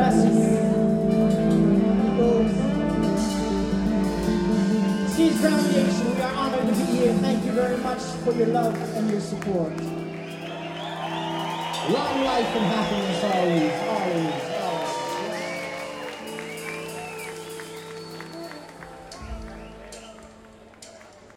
bless you. Seeds Foundation, we are honored to be here. Thank you very much for your love and your support. Long life and happiness always, always.